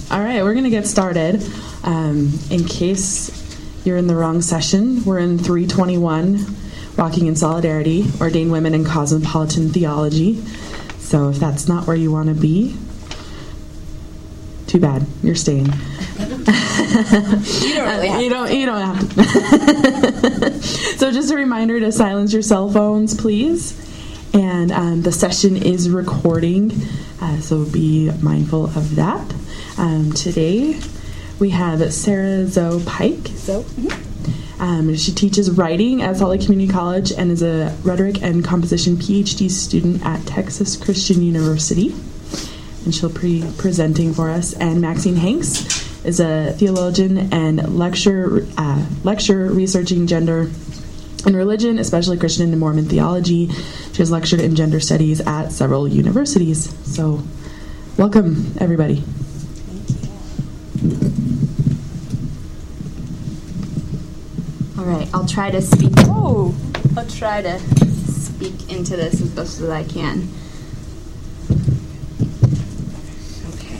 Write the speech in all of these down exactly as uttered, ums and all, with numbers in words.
All right, we're going to get started. Um, in case you're in the wrong session, we're in three twenty-one, Walking in Solidarity, Ordained Women in Cosmopolitan Theology. So if that's not where you want to be, too bad, you're staying. You don't really have you don't, you don't have to. So just a reminder to silence your cell phones, please. And um, the session is recording, uh, so be mindful of that. Um, today we have Sarah Zoe Pike. So, mm-hmm. um, she teaches writing at Salt Lake Community College and is a rhetoric and composition P H D student at Texas Christian University. And she'll be presenting for us. And Maxine Hanks is a theologian and lecturer, uh, lecturer researching gender and religion, especially Christian and Mormon theology. She has lectured in gender studies at several universities. So, welcome, everybody. All right, I'll try to speak. Oh, I'll try to speak into this as best as I can. Okay.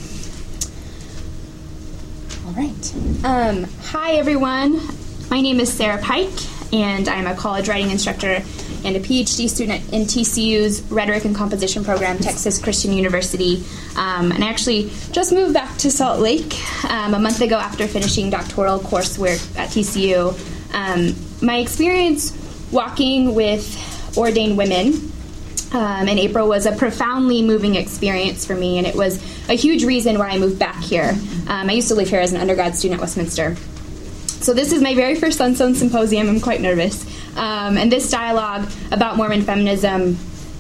All right. Um, hi, everyone. My name is Sarah Pike, and I'm a college writing instructor and a P H D student in T C U's Rhetoric and Composition program, Texas Christian University. Um, and I actually just moved back to Salt Lake um, a month ago after finishing doctoral coursework at T C U. Um, my experience walking with ordained women um, in April was a profoundly moving experience for me, and it was a huge reason why I moved back here. Um, I used to live here as an undergrad student at Westminster. So this is my very first Sunstone Symposium. I'm quite nervous. Um, and this dialogue about Mormon feminism,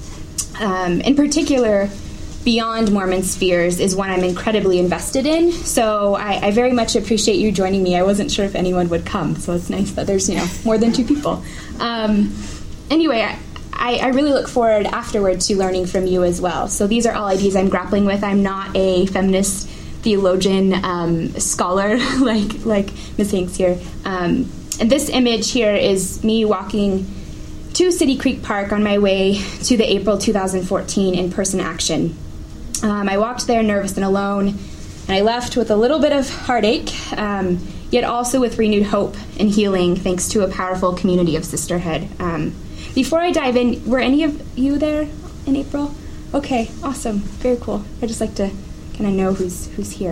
um, in particular, beyond Mormon spheres, is one I'm incredibly invested in. So I, I very much appreciate you joining me. I wasn't sure if anyone would come, so it's nice that there's, you know, more than two people. Um, anyway, I, I really look forward afterward to learning from you as well. So these are all ideas I'm grappling with. I'm not a feminist theologian, um, scholar like like Miz Hanks here. Um, and this image here is me walking to City Creek Park on my way to the April two thousand fourteen in-person action. Um, I walked there nervous and alone, and I left with a little bit of heartache, um, yet also with renewed hope and healing thanks to a powerful community of sisterhood. Um, before I dive in, were any of you there in April? Okay, awesome, very cool. I just like to kind of know who's who's here.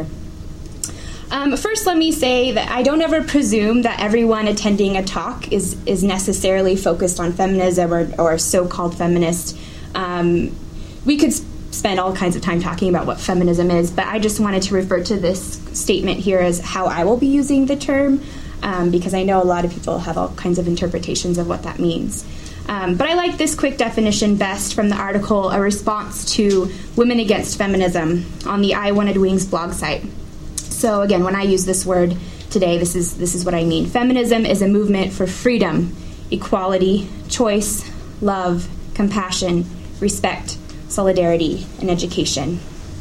Um, first, let me say that I don't ever presume that everyone attending a talk is, is necessarily focused on feminism or, or so-called feminist. Um, we could spend all kinds of time talking about what feminism is, but I just wanted to refer to this statement here as how I will be using the term, um, because I know a lot of people have all kinds of interpretations of what that means. Um, but I like this quick definition best from the article, A Response to Women Against Feminism, on the I Wanted Wings blog site. So again, when I use this word today, this is this is what I mean. Feminism is a movement for freedom, equality, choice, love, compassion, respect, solidarity, and education.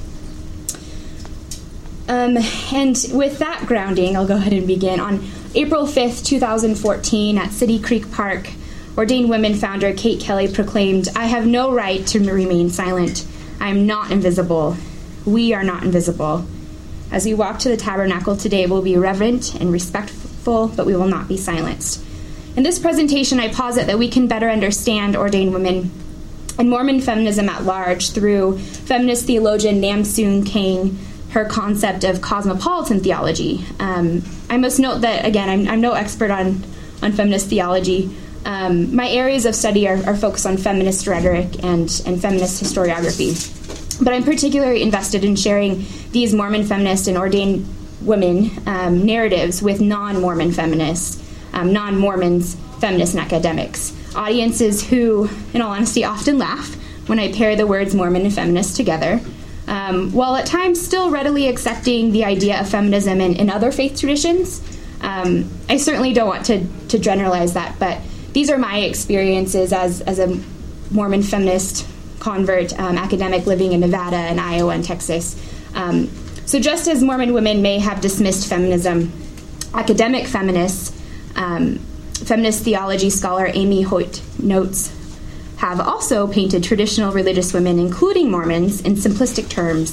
Um, and with that grounding, I'll go ahead and begin. On April fifth, two thousand fourteen, at City Creek Park, Ordained Women founder Kate Kelly proclaimed, "I have no right to remain silent. I am not invisible. We are not invisible. As we walk to the tabernacle today, we'll be reverent and respectful, but we will not be silenced." In this presentation, I posit that we can better understand ordained women and Mormon feminism at large through feminist theologian Namsoon King, her concept of cosmopolitan theology. Um, I must note that, again, I'm, I'm no expert on, on feminist theology. Um, my areas of study are, are focused on feminist rhetoric and, and feminist historiography. But I'm particularly invested in sharing these Mormon feminist and ordained women um, narratives with non-Mormon feminists, um, non-Mormons, feminists, and academics. Audiences who, in all honesty, often laugh when I pair the words Mormon and feminist together, um, while at times still readily accepting the idea of feminism in, in other faith traditions. Um, I certainly don't want to, to generalize that, but these are my experiences as, as a Mormon feminist convert, um, academic living in Nevada and Iowa and Texas. Um, so just as Mormon women may have dismissed feminism, academic feminists, um, feminist theology scholar Amy Hoyt notes, have also painted traditional religious women, including Mormons, in simplistic terms,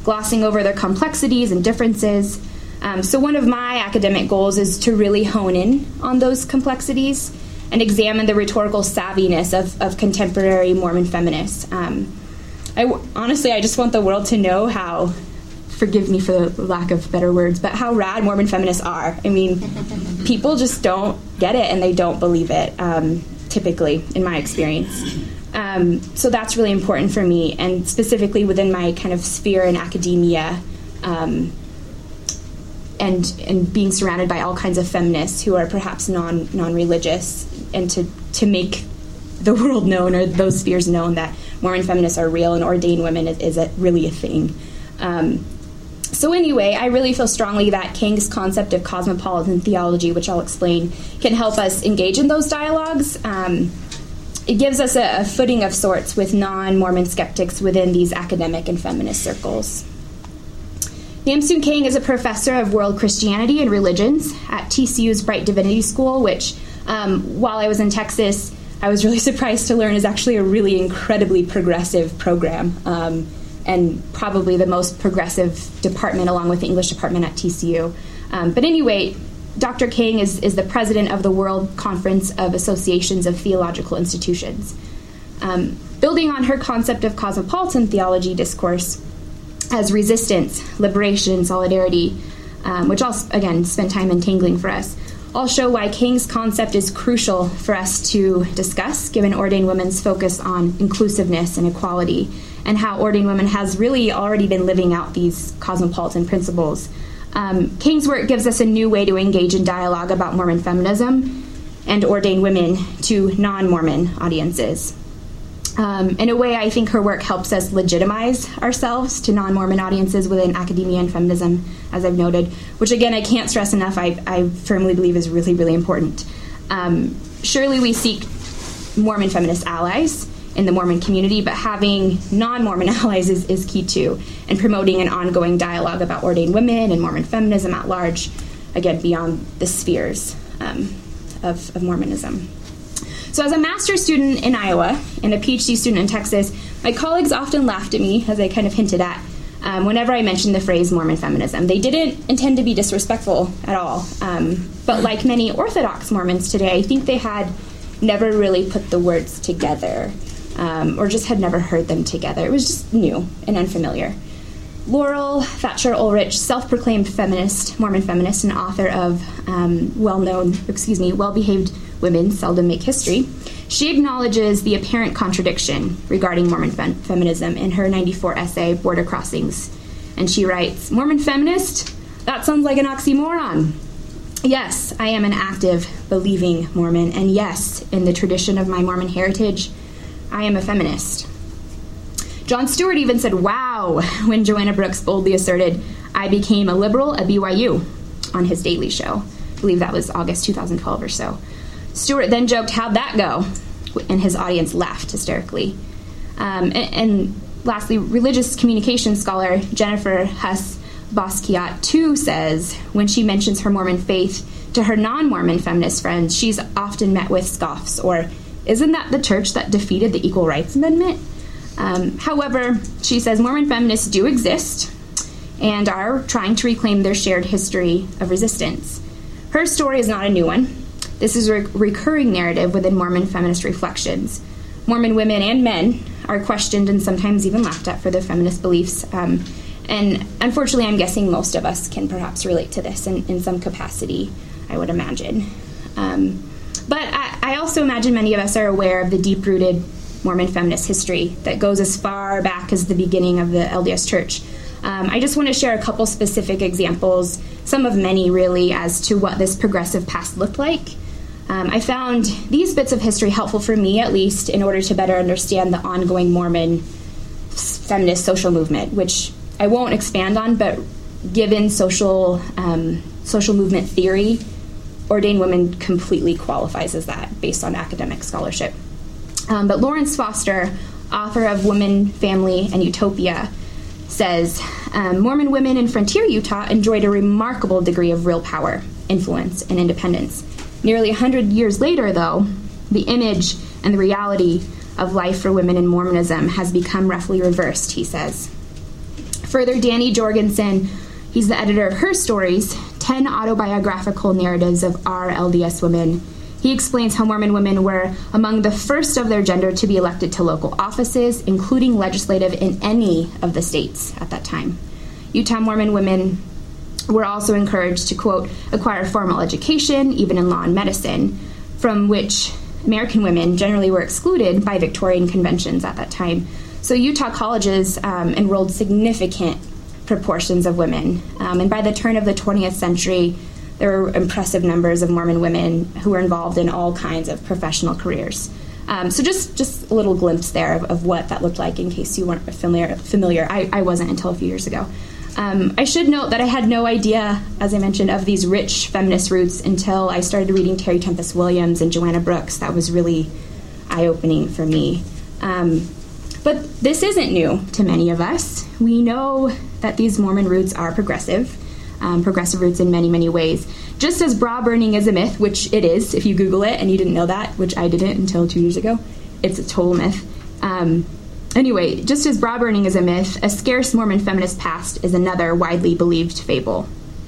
glossing over their complexities and differences. Um, so one of my academic goals is to really hone in on those complexities and examine the rhetorical savviness of, of contemporary Mormon feminists. Um, I, honestly, I just want the world to know how, forgive me for the lack of better words, but how rad Mormon feminists are. I mean, people just don't get it and they don't believe it, um, typically, in my experience. Um, so that's really important for me, and specifically within my kind of sphere in academia, um, and and being surrounded by all kinds of feminists who are perhaps non non-religious, and to to make the world known, or those spheres known, that Mormon feminists are real and ordained women is, is a, really a thing. Um, so anyway, I really feel strongly that King's concept of cosmopolitan theology, which I'll explain, can help us engage in those dialogues. Um, it gives us a, a footing of sorts with non-Mormon skeptics within these academic and feminist circles. Namsoon King is a professor of world Christianity and religions at T C U's Brite Divinity School, which, um, while I was in Texas, I was really surprised to learn is actually a really incredibly progressive program, um, and probably the most progressive department along with the English department at T C U. Um, but anyway, Doctor King is, is the president of the World Conference of Associations of Theological Institutions. Um, building on her concept of cosmopolitan theology discourse as resistance, liberation, solidarity, um, which I'll, again, spend time entangling for us, I'll show why King's concept is crucial for us to discuss, given ordained women's focus on inclusiveness and equality, and how ordained women has really already been living out these cosmopolitan principles. Um, King's work gives us a new way to engage in dialogue about Mormon feminism and ordained women to non-Mormon audiences. Um, in a way, I think her work helps us legitimize ourselves to non-Mormon audiences within academia and feminism, as I've noted, which, again, I can't stress enough, I, I firmly believe is really, really important. Um, surely we seek Mormon feminist allies in the Mormon community, but having non-Mormon allies is, is key, too, and promoting an ongoing dialogue about ordained women and Mormon feminism at large, again, beyond the spheres um, of, of Mormonism. So as a master's student in Iowa and a PhD student in Texas, my colleagues often laughed at me, as I kind of hinted at, um, whenever I mentioned the phrase Mormon feminism. They didn't intend to be disrespectful at all, um, but like many Orthodox Mormons today, I think they had never really put the words together, um, or just had never heard them together. It was just new and unfamiliar. Laurel Thatcher Ulrich, self-proclaimed feminist, Mormon feminist, and author of um, well-known, excuse me, Well-Behaved Women Seldom Make History, she acknowledges the apparent contradiction regarding Mormon fem- feminism in her ninety-four essay, Border Crossings. And she writes, "Mormon feminist? That sounds like an oxymoron. Yes, I am an active, believing Mormon, and yes, in the tradition of my Mormon heritage, I am a feminist." John Stewart even said, "Wow," when Joanna Brooks boldly asserted, "I became a liberal at B Y U," on his Daily Show. I believe that was August two thousand twelve or so. Stewart then joked, "How'd that go?" And his audience laughed hysterically. Um, and, and lastly, religious communication scholar Jennifer Huss Basquiat too says, when she mentions her Mormon faith to her non-Mormon feminist friends, she's often met with scoffs, or, "Isn't that the church that defeated the Equal Rights Amendment?" Um, however, she says Mormon feminists do exist and are trying to reclaim their shared history of resistance. Her story is not a new one. This is a re- recurring narrative within Mormon feminist reflections. Mormon women and men are questioned and sometimes even laughed at for their feminist beliefs. Um, and unfortunately, I'm guessing most of us can perhaps relate to this in, in some capacity, I would imagine. Um, but I, I also imagine many of us are aware of the deep-rooted Mormon feminist history that goes as far back as the beginning of the L D S Church. Um, I just want to share a couple specific examples, some of many really, as to what this progressive past looked like. Um, I found these bits of history helpful for me, at least, in order to better understand the ongoing Mormon feminist social movement, which I won't expand on, but given social um, social movement theory, ordained women completely qualifies as that based on academic scholarship. Um, but Lawrence Foster, author of Woman, Family, and Utopia, says, um, Mormon women in frontier Utah enjoyed a remarkable degree of real power, influence, and independence. Nearly one hundred years later, though, the image and the reality of life for women in Mormonism has become roughly reversed, he says. Further, Danny Jorgensen, he's the editor of Her Stories, ten autobiographical narratives of our L D S women. He explains how Mormon women were among the first of their gender to be elected to local offices, including legislative in any of the states at that time. Utah Mormon women were also encouraged to, quote, acquire formal education, even in law and medicine, from which American women generally were excluded by Victorian conventions at that time. So Utah colleges um, enrolled significant proportions of women. Um, and by the turn of the twentieth century, there were impressive numbers of Mormon women who were involved in all kinds of professional careers. Um, so just, just a little glimpse there of, of what that looked like in case you weren't familiar. familiar. I, I wasn't until a few years ago. Um, I should note that I had no idea, as I mentioned, of these rich feminist roots until I started reading Terry Tempest Williams and Joanna Brooks. That was really eye-opening for me. Um, but this isn't new to many of us. We know that these Mormon roots are progressive. Um, progressive roots in many, many ways. Just as bra burning is a myth, which it is, if you Google it and you didn't know that, which I didn't until two years ago, it's a total myth. Um, anyway, just as bra burning is a myth, a scarce Mormon feminist past is another widely believed fable.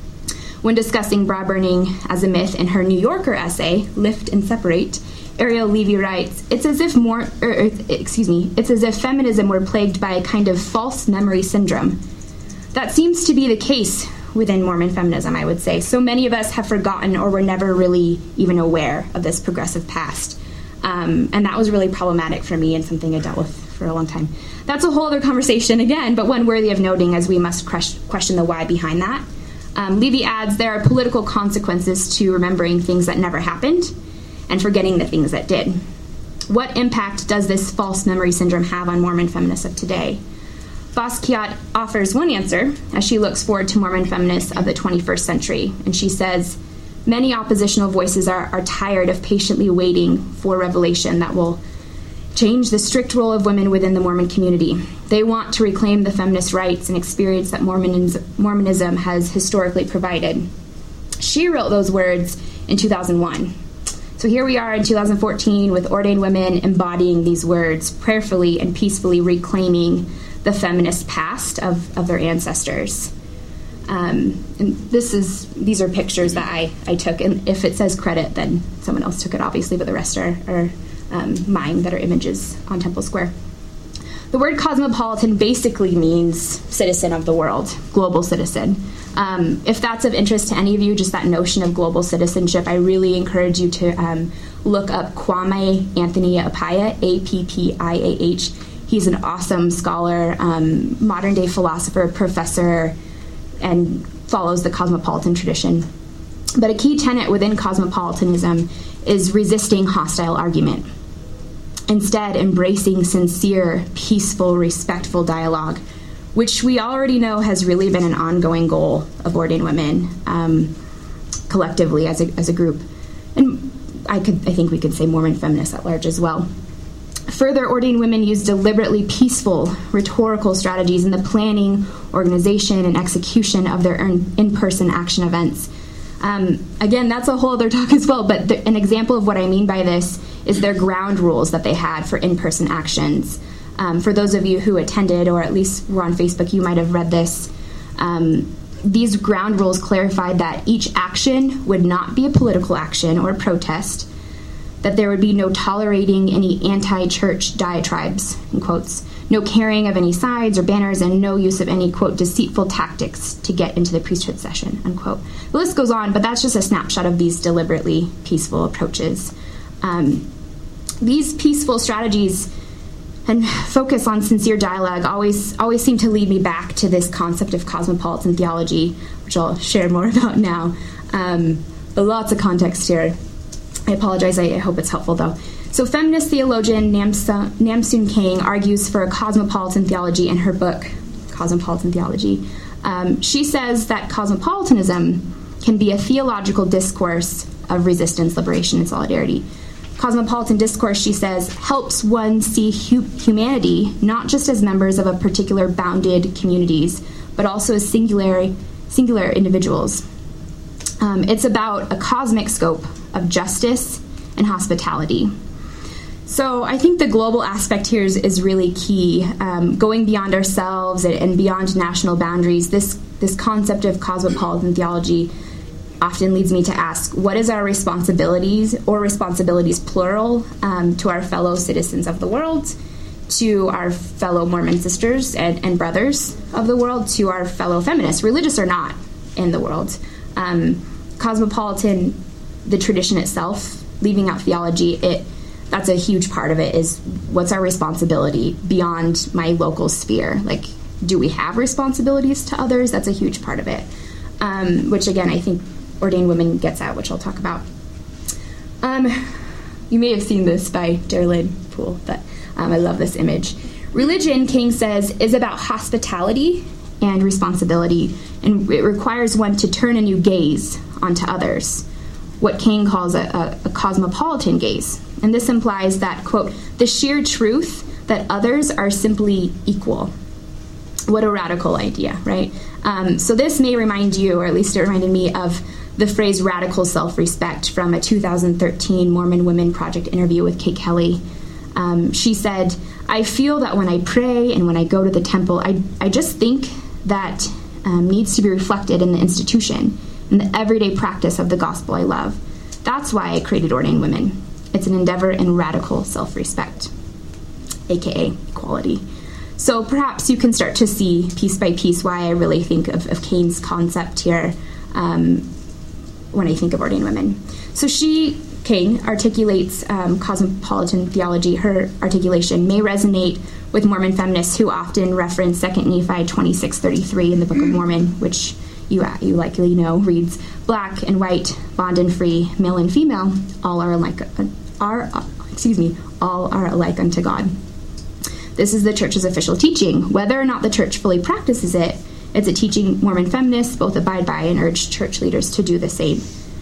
When discussing bra burning as a myth in her New Yorker essay, Lift and Separate, Ariel Levy writes, it's as if more, er, er, excuse me, it's as if feminism were plagued by a kind of false memory syndrome. That seems to be the case within Mormon feminism, I would say. So many of us have forgotten or were never really even aware of this progressive past. Um, and that was really problematic for me and something I dealt with for a long time. That's a whole other conversation again, but one worthy of noting as we must question the why behind that. Um, Levy adds, there are political consequences to remembering things that never happened and forgetting the things that did. What impact does this false memory syndrome have on Mormon feminists of today? Basquiat offers one answer as she looks forward to Mormon feminists of the twenty-first century, and she says, many oppositional voices are, are tired of patiently waiting for revelation that will change the strict role of women within the Mormon community. They want to reclaim the feminist rights and experience that Mormonism, Mormonism has historically provided. She wrote those words in two thousand one. So here we are in two thousand fourteen with ordained women embodying these words, prayerfully and peacefully reclaiming the feminist past of, of their ancestors. Um, and this is these are pictures that I, I took, and if it says credit, then someone else took it, obviously, but the rest are, are um, mine that are images on Temple Square. The word cosmopolitan basically means citizen of the world, global citizen. Um, if that's of interest to any of you, just that notion of global citizenship, I really encourage you to um, look up Kwame Anthony Appiah, A P P I A H. He's an awesome scholar, um, modern-day philosopher, professor, and follows the cosmopolitan tradition. But a key tenet within cosmopolitanism is resisting hostile argument. Instead, embracing sincere, peaceful, respectful dialogue, which we already know has really been an ongoing goal of ordained women um, collectively as a, as a group. And I could, I think we could say Mormon feminists at large as well. Further, ordained women use deliberately peaceful, rhetorical strategies in the planning, organization, and execution of their in-person action events. Um, again, that's a whole other talk as well, but the, an example of what I mean by this is their ground rules that they had for in-person actions. Um, for those of you who attended, or at least were on Facebook, you might have read this. Um, these ground rules clarified that each action would not be a political action or protest, that there would be no tolerating any anti-church diatribes, in quotes, no carrying of any signs or banners, and no use of any, quote, deceitful tactics to get into the priesthood session, unquote. The list goes on, but that's just a snapshot of these deliberately peaceful approaches. Um, these peaceful strategies and focus on sincere dialogue always always seem to lead me back to this concept of cosmopolitan theology, which I'll share more about now. Um, but lots of context here. I apologize, I hope it's helpful though. So feminist theologian Namsa, Namsoon Kang argues for a cosmopolitan theology in her book, Cosmopolitan Theology. Um, she says that cosmopolitanism can be a theological discourse of resistance, liberation, and solidarity. Cosmopolitan discourse, she says, helps one see hu- humanity not just as members of a particular bounded communities, but also as singular, singular individuals. Um, it's about a cosmic scope of justice and hospitality. So I think the global aspect here is, is really key. Um, going beyond ourselves and, and beyond national boundaries, this, this concept of cosmopolitan theology often leads me to ask, what is our responsibilities, or responsibilities plural, um, to our fellow citizens of the world, to our fellow Mormon sisters and, and brothers of the world, to our fellow feminists, religious or not, in the world. Um, cosmopolitan, the tradition itself, leaving out theology, it that's a huge part of it, is what's our responsibility beyond my local sphere? Like, do we have responsibilities to others? That's a huge part of it, um, which, again, I think Ordained Women gets at, which I'll talk about. Um, you may have seen this by Darlene Poole, but um, I love this image. Religion, King says, is about hospitality and responsibility, and it requires one to turn a new gaze onto others, what King calls a, a, a cosmopolitan gaze. And this implies that, quote, the sheer truth that others are simply equal. What a radical idea, right? Um, so this may remind you, or at least it reminded me, of the phrase radical self-respect from a two thousand thirteen Mormon Women Project interview with Kate Kelly. Um, she said, I feel that when I pray and when I go to the temple, I, I just think that um, needs to be reflected in the institution, in the everyday practice of the gospel I love. That's why I created Ordained Women. It's an endeavor in radical self-respect, aka equality. So perhaps you can start to see piece by piece why I really think of, of Kane's concept here um, when I think of Ordained Women. So she, Kane, articulates um, cosmopolitan theology. Her articulation may resonate with Mormon feminists who often reference Second Nephi twenty-six thirty-three in the Book of Mormon, which you you likely know reads, black and white, bond and free, male and female, all are alike, are, excuse me, all are alike unto God. This is the church's official teaching. Whether or not the church fully practices it, it's a teaching Mormon feminists both abide by and urge church leaders to do the same.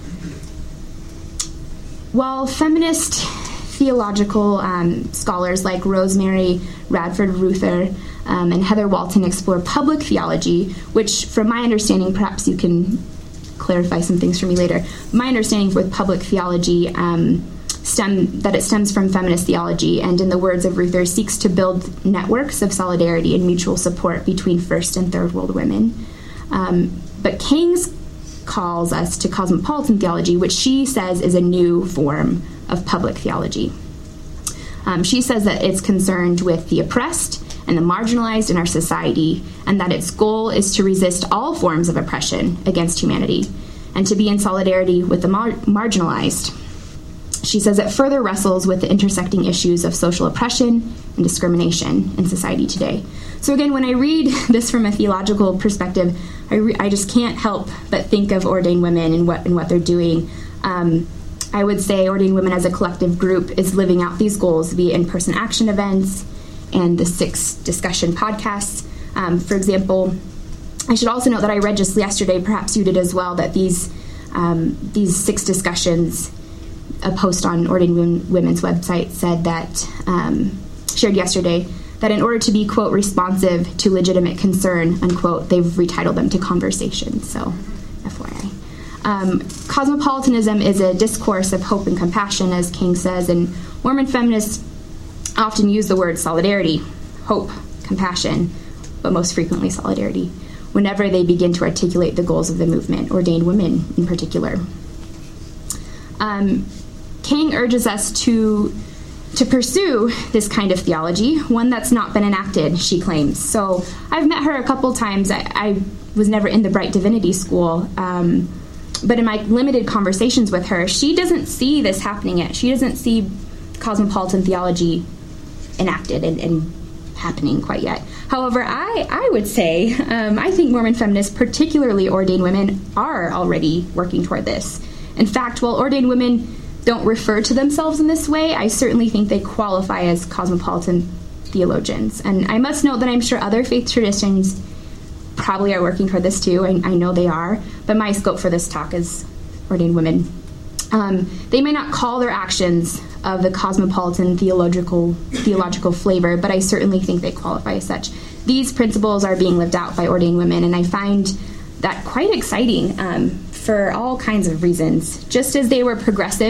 While feminist theological um, scholars like Rosemary Radford Ruther um, and Heather Walton explore public theology, which, from my understanding, perhaps you can clarify some things for me later, my understanding with public theology um, stem that it stems from feminist theology, and in the words of Ruther, seeks to build networks of solidarity and mutual support between first and third world women. Um, but King's calls us to cosmopolitan theology, which she says is a new form of public theology. Um, she says that it's concerned with the oppressed and the marginalized in our society, and that its goal is to resist all forms of oppression against humanity and to be in solidarity with the mar- marginalized. She says it further wrestles with the intersecting issues of social oppression and discrimination in society today. So again, when I read this from a theological perspective, I, re- I just can't help but think of Ordained Women and what and what they're doing. Um, I would say Ordained Women as a collective group is living out these goals via in-person action events and the six discussion podcasts. Um, for example, I should also note that I read just yesterday, perhaps you did as well, that these um, these six discussions, a post on Ordained Women's website said that, um, shared yesterday, that in order to be, quote, responsive to legitimate concern, unquote, they've retitled them to conversations, so F Y I. Um, cosmopolitanism is a discourse of hope and compassion, as King says, and Mormon feminists often use the word solidarity, hope, compassion, but most frequently solidarity, whenever they begin to articulate the goals of the movement, Ordained Women in particular. Um, King urges us to to pursue this kind of theology, one that's not been enacted, she claims. So I've met her a couple times. I, I was never in the Bright Divinity School, um, but in my limited conversations with her, she doesn't see this happening yet. She doesn't see cosmopolitan theology enacted and, and happening quite yet. However, I, I would say, um, I think Mormon feminists, particularly Ordained Women, are already working toward this. In fact, while Ordained Women don't refer to themselves in this way, I certainly think they qualify as cosmopolitan theologians. And I must note that I'm sure other faith traditions probably are working toward this too. I, I know they are, but my scope for this talk is Ordained Women. Um, they may not call their actions of the cosmopolitan theological theological flavor, but I certainly think they qualify as such. These principles are being lived out by Ordained Women, and I find that quite exciting um, for all kinds of reasons. Just as they were progressive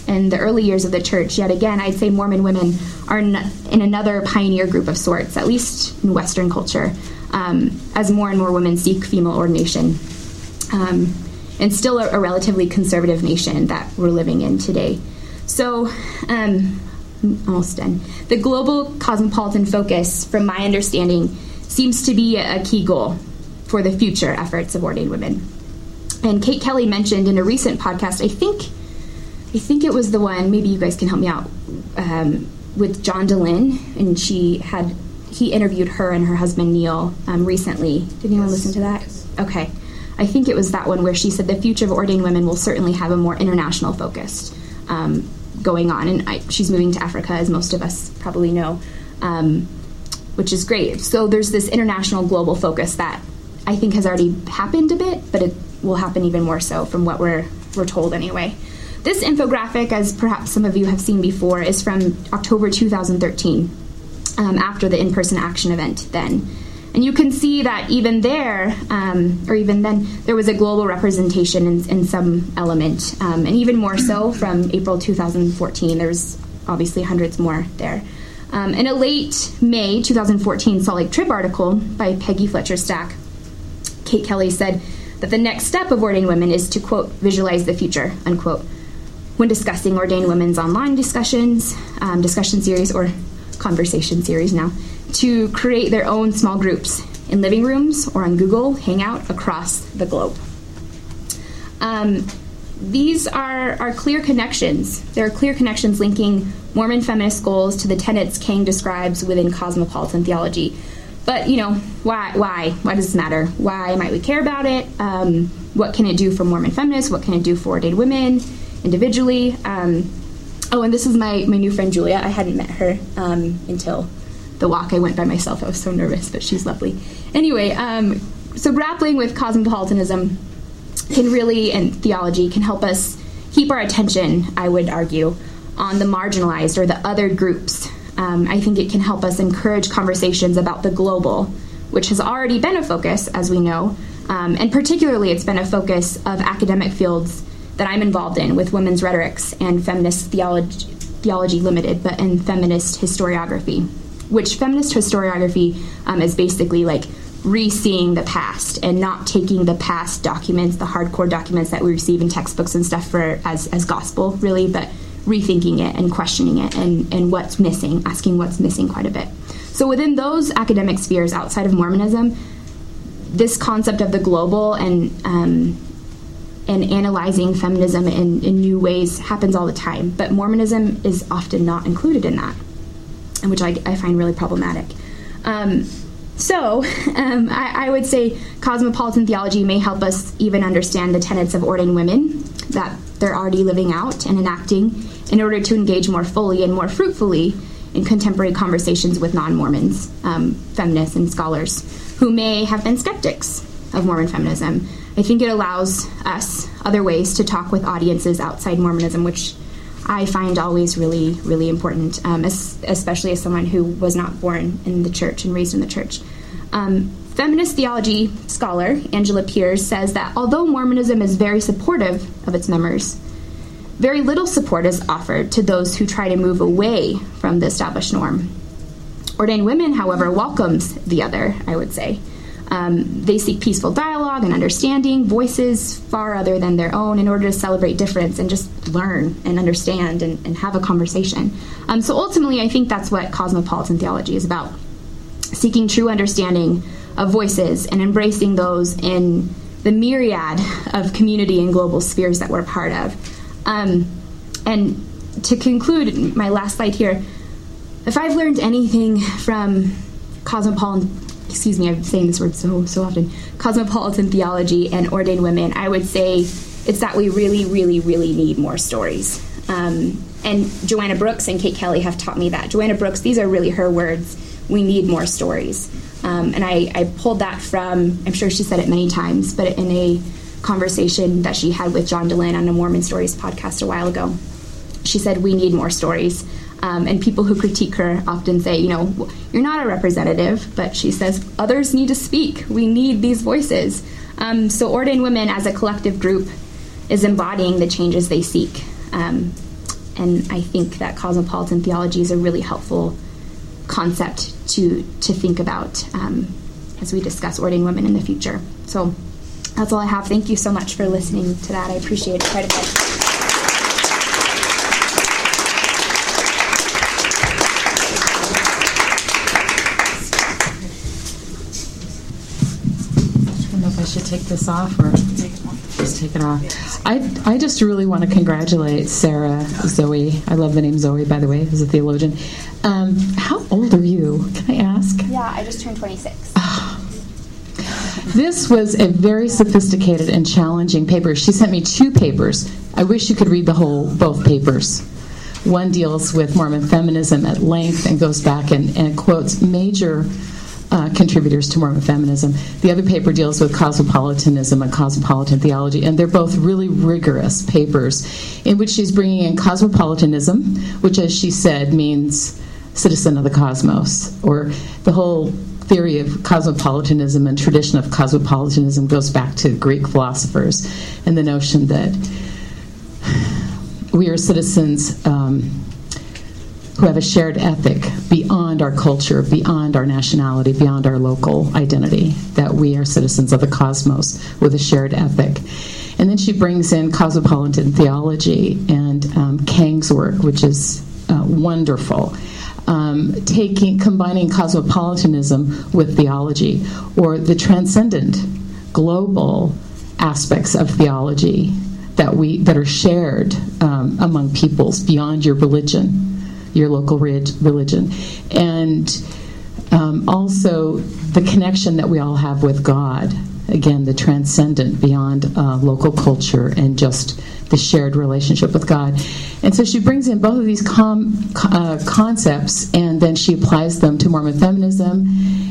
in the early years of the church. Yet again, I'd say Mormon women are in another pioneer group of sorts, at least in Western culture, um, as more and more women seek female ordination. Um, and still a, a relatively conservative nation that we're living in today. So, um, almost done. The global cosmopolitan focus, from my understanding, seems to be a, a key goal for the future efforts of ordained women. And Kate Kelly mentioned in a recent podcast, I think, I think it was the one, maybe you guys can help me out, um, with John Dehlin, and she had, he interviewed her and her husband Neil um, recently. Did anyone yes. listen to that? Yes. Okay. I think it was that one where she said the future of ordained women will certainly have a more international focus um, going on. And I, she's moving to Africa, as most of us probably know, um, which is great. So there's this international global focus that I think has already happened a bit, but it will happen even more so from what we're we're told anyway. This infographic, as perhaps some of you have seen before, is from October two thousand thirteen, um, after the in-person action event then. And you can see that even there, um, or even then, there was a global representation in, in some element, um, and even more so from April two thousand fourteen. There's obviously hundreds more there. Um, in a late May two thousand fourteen Salt Lake Trib article by Peggy Fletcher Stack, Kate Kelly said that the next step of ordained women is to, quote, visualize the future, unquote, when discussing ordained women's online discussions, um, discussion series, or conversation series now, to create their own small groups in living rooms or on Google Hangout across the globe. Um, these are, are clear connections. There are clear connections linking Mormon feminist goals to the tenets Kang describes within cosmopolitan theology. But, you know, why? Why? Why does this matter? Why might we care about it? Um, what can it do for Mormon feminists? What can it do for ordained women individually? Um, oh, and this is my, my new friend, Julia. I hadn't met her um, until the walk. I went by myself. I was so nervous, but she's lovely. Anyway, um, so grappling with cosmopolitanism can really, and theology, can help us keep our attention, I would argue, on the marginalized or the other groups. Um, I think it can help us encourage conversations about the global, which has already been a focus, as we know, um, and particularly it's been a focus of academic fields that I'm involved in with women's rhetorics and feminist theology, theology limited, but in feminist historiography, which feminist historiography um, is basically like re-seeing the past and not taking the past documents, the hardcore documents that we receive in textbooks and stuff for as, as gospel, really, but rethinking it and questioning it and, and what's missing, asking what's missing quite a bit. So within those academic spheres outside of Mormonism, this concept of the global and um, and analyzing feminism in, in new ways happens all the time, but Mormonism is often not included in that, and which I, I find really problematic. Um, so um, I, I would say cosmopolitan theology may help us even understand the tenets of ordained women that they're already living out and enacting in order to engage more fully and more fruitfully in contemporary conversations with non-Mormons, um, feminists, and scholars who may have been skeptics of Mormon feminism. I think it allows us other ways to talk with audiences outside Mormonism, which I find always really, really important, um, as, especially as someone who was not born in the church and raised in the church. Um, feminist theology scholar Angela Pierce says that although Mormonism is very supportive of its members, very little support is offered to those who try to move away from the established norm. Ordained women, however, welcomes the other, I would say. Um, they seek peaceful dialogue and understanding, voices far other than their own, in order to celebrate difference and just learn and understand and, and have a conversation. Um, so ultimately, I think that's what cosmopolitan theology is about, seeking true understanding of voices and embracing those in the myriad of community and global spheres that we're a part of. Um, and to conclude, my last slide here, if I've learned anything from cosmopolitan excuse me, I'm saying this word so so often, cosmopolitan theology and ordained women, I would say it's that we really, really, really need more stories. Um, and Joanna Brooks and Kate Kelly have taught me that. Joanna Brooks, these are really her words. We need more stories. Um, and I, I pulled that from, I'm sure she said it many times, but in a conversation that she had with John Dehlin on a Mormon Stories podcast a while ago. She said, we need more stories. Um, and people who critique her often say, you know, you're not a representative, but she says, others need to speak. We need these voices. Um, so Ordained Women as a collective group is embodying the changes they seek. Um, and I think that cosmopolitan theology is a really helpful concept to to think about um, as we discuss ordained women in the future. So that's all I have. Thank you so much for listening to that. I appreciate it quite a bit. I don't know if I should take this off or just take it off. I, I just really want to congratulate Sarah Zoe. I love the name Zoe, by the way, as a theologian. Um, how old are you? Can I ask? Yeah, I just turned twenty-six. This was a very sophisticated and challenging paper. She sent me two papers. I wish you could read the whole, both papers. One deals with Mormon feminism at length and goes back and, and quotes major uh, contributors to Mormon feminism. The other paper deals with cosmopolitanism and cosmopolitan theology, and they're both really rigorous papers in which she's bringing in cosmopolitanism, which, as she said, means citizen of the cosmos, or the whole theory of cosmopolitanism and tradition of cosmopolitanism goes back to Greek philosophers, and the notion that we are citizens um, who have a shared ethic beyond our culture, beyond our nationality, beyond our local identity, that we are citizens of the cosmos with a shared ethic. And then she brings in cosmopolitan theology and um, Kang's work, which is uh, wonderful. Um, taking, combining cosmopolitanism with theology, or the transcendent, global aspects of theology that we that are shared um, among peoples beyond your religion, your local re- religion, and um, also the connection that we all have with God. Again, the transcendent, beyond uh, local culture and just the shared relationship with God. And so she brings in both of these com- uh, concepts, and then she applies them to Mormon feminism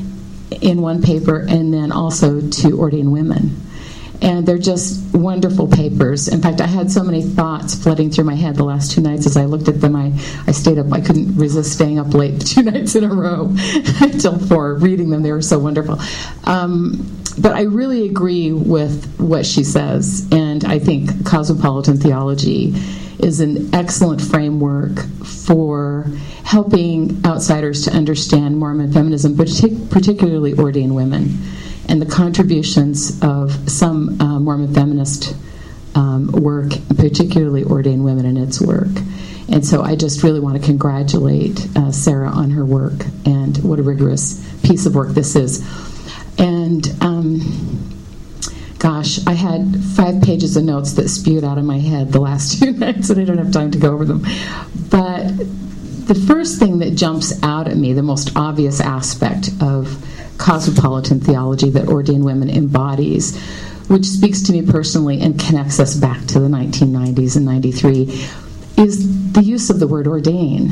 in one paper, and then also to ordained women. And they're just wonderful papers. In fact, I had so many thoughts flooding through my head the last two nights as I looked at them. I, I stayed up. I couldn't resist staying up late two nights in a row until four, reading them. They were so wonderful. Um, but I really agree with what she says, and I think cosmopolitan theology is an excellent framework for helping outsiders to understand Mormon feminism, partic- particularly ordained women, and the contributions of some uh, Mormon feminist um, work, particularly ordained women in its work. And so I just really want to congratulate uh, Sarah on her work, and what a rigorous piece of work this is. And um, gosh, I had five pages of notes that spewed out of my head the last two nights, and I don't have time to go over them. But the first thing that jumps out at me, the most obvious aspect of cosmopolitan theology that Ordained Women embodies, which speaks to me personally and connects us back to the nineteen nineties and ninety-three, is the use of the word ordain.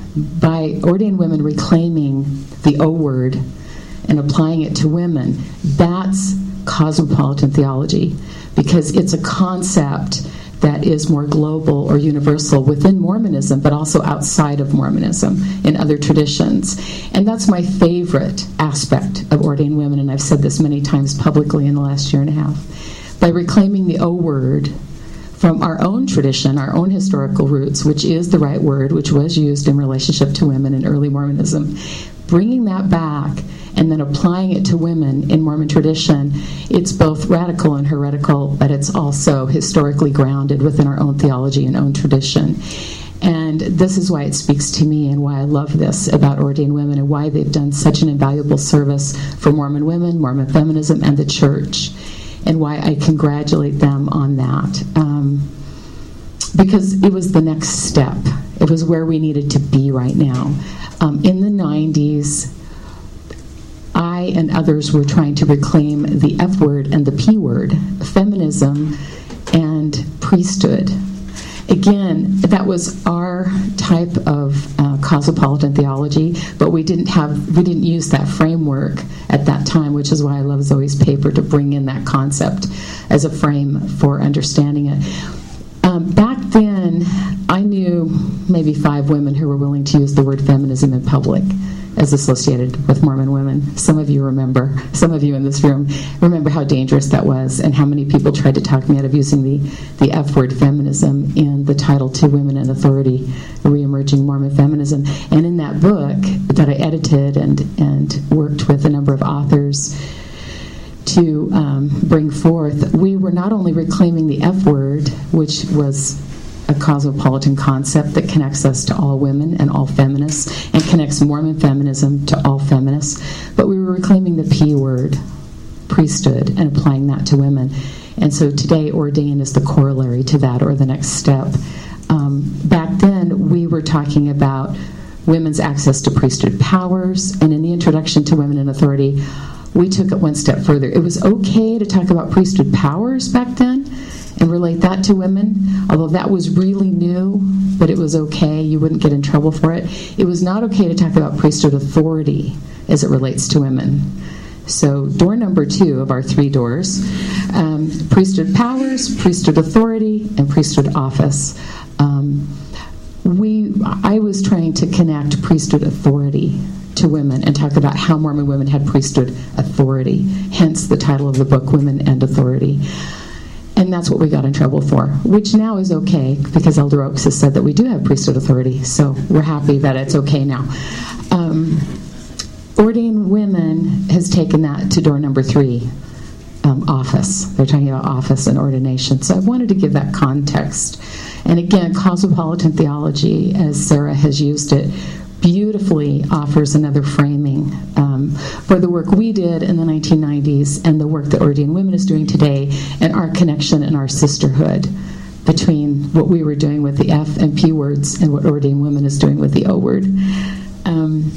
By ordained women reclaiming the O word and applying it to women, that's cosmopolitan theology, because it's a concept that is more global or universal within Mormonism, but also outside of Mormonism in other traditions. And that's my favorite aspect of ordained women, and I've said this many times publicly in the last year and a half. By reclaiming the O word from our own tradition, our own historical roots, which is the right word, which was used in relationship to women in early Mormonism, bringing that back and then applying it to women in Mormon tradition, it's both radical and heretical, but it's also historically grounded within our own theology and own tradition. And this is why it speaks to me, and why I love this about ordained women, and why they've done such an invaluable service for Mormon women, Mormon feminism, and the church, and why I congratulate them on that. Um, because it was the next step. It was where we needed to be right now. Um, in the nineties, I and others were trying to reclaim the F word and the P word, feminism and priesthood. Again, that was our type of uh, cosmopolitan theology, but we didn't have, we didn't use that framework at that time, which is why I love Zoe's paper, to bring in that concept as a frame for understanding it. Um, back then, I knew maybe five women who were willing to use the word feminism in public. as associated with Mormon women. Some of you remember, some of you in this room remember how dangerous that was and how many people tried to talk me out of using the, the F word, feminism, in the title to Women in Authority, Reemerging Mormon Feminism. And in that book that I edited and, and worked with a number of authors to um, bring forth, we were not only reclaiming the F word, which was a cosmopolitan concept that connects us to all women and all feminists and connects Mormon feminism to all feminists, but we were reclaiming the P word, priesthood, and applying that to women. And so today, ordain is the corollary to that, or the next step. Um, back then, we were talking about women's access to priesthood powers, and in the introduction to Women in Authority, we took it one step further. It was okay to talk about priesthood powers back then and relate that to women, although that was really new, but it was okay. You wouldn't get in trouble for it. It was not okay to talk about priesthood authority as it relates to women. So door number two of our three doors, um, priesthood powers, priesthood authority, and priesthood office. Um, we, I was trying to connect priesthood authority to women and talk about how Mormon women had priesthood authority, hence the title of the book, Women and Authority. And that's what we got in trouble for, which now is okay because Elder Oaks has said that we do have priesthood authority, so we're happy that it's okay now. Um, Ordained Women has taken that to door number three, um, office. They're talking about office and ordination. So I wanted to give that context. And again, cosmopolitan theology, as Sarah has used it, beautifully offers another framing um, for the work we did in the nineteen nineties and the work that Ordained Women is doing today, and our connection and our sisterhood between what we were doing with the F and P words and what Ordained Women is doing with the O word. Um,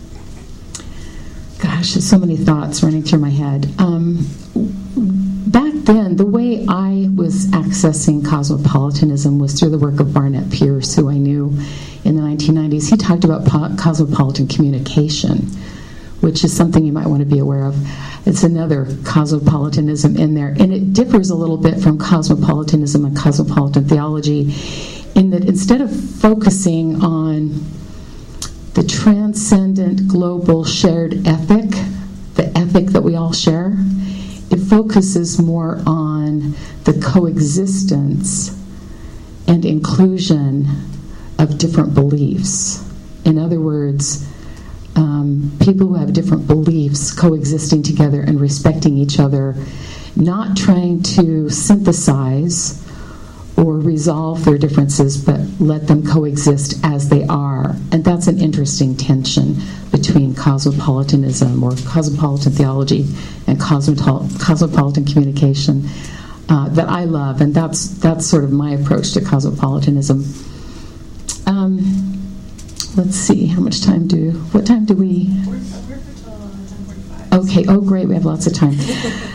gosh, there's so many thoughts running through my head. Um, back then, the way I was accessing cosmopolitanism was through the work of Barnett Pierce, who I knew in the nineteen nineties. He talked about po- cosmopolitan communication, which is something you might want to be aware of. It's another cosmopolitanism in there, and it differs a little bit from cosmopolitanism and cosmopolitan theology in that instead of focusing on the transcendent global shared ethic, the ethic that we all share, it focuses more on the coexistence and inclusion of different beliefs. In other words, um, people who have different beliefs coexisting together and respecting each other, not trying to synthesize or resolve their differences, but let them coexist as they are. And that's an interesting tension between cosmopolitanism or cosmopolitan theology and cosmopol- cosmopolitan communication uh, that I love, and that's that's sort of my approach to cosmopolitanism. Um, let's see, how much time do, what time do we? We're, we're until ten forty-five. Okay, oh great, we have lots of time.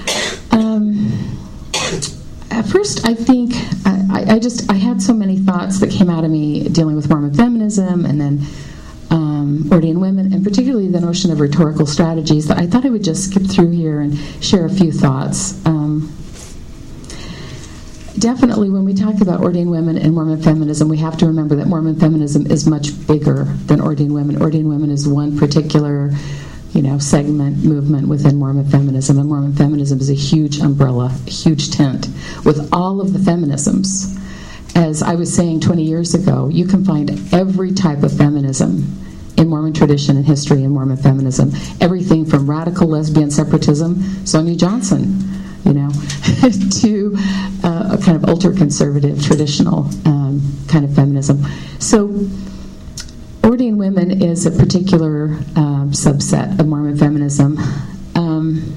um, at first, I think, I, I just, I had so many thoughts that came out of me dealing with Mormon feminism and then um, Ordained Women, and particularly the notion of rhetorical strategies, that I thought I would just skip through here and share a few thoughts. Um, Definitely, when we talk about Ordained Women and Mormon feminism, we have to remember that Mormon feminism is much bigger than Ordained Women. Ordained Women is one particular, you know, segment, movement within Mormon feminism, and Mormon feminism is a huge umbrella, a huge tent with all of the feminisms. As I was saying twenty years ago, you can find every type of feminism in Mormon tradition and history in Mormon feminism. Everything from radical lesbian separatism, Sonia Johnson, you know, to uh, a kind of ultra-conservative, traditional um, kind of feminism. So Ordained Women is a particular uh, subset of Mormon feminism. Um,